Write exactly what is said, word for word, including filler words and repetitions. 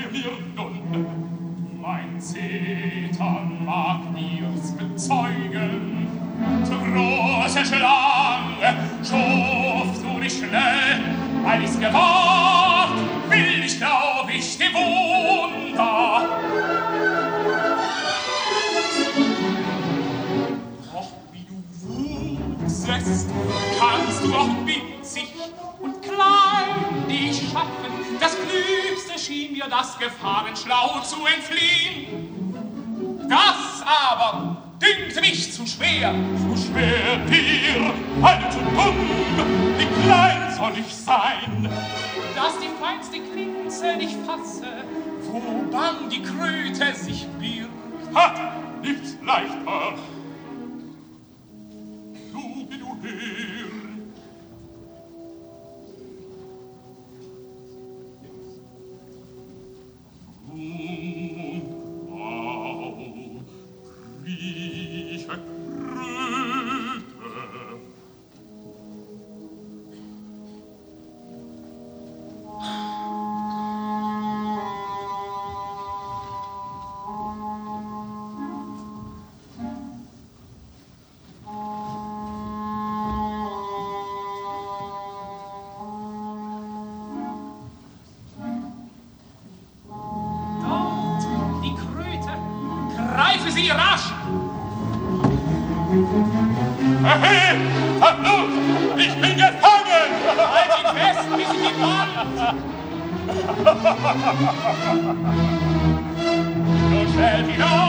mir nun. Mein Zeter mag dir's bezeugen. Große Schlange, schuf du dich schnell, weil ich's gewahrt, will ich, glaub ich, die Wunder. Doch wie du wuchsest, kannst du auch winzig und klein dich schaffen. Das Klügste schien mir, das Gefahrenschlau zu entfliehen. Das aber dünkt mich zu schwer. Zu schwer dir, halt zu dumm, wie klein soll ich sein? Dass die feinste Klinze nicht fasse, wo bang die Kröte sich birgt. Ha, nichts leichter. Fluge du her. So schnell hinaus!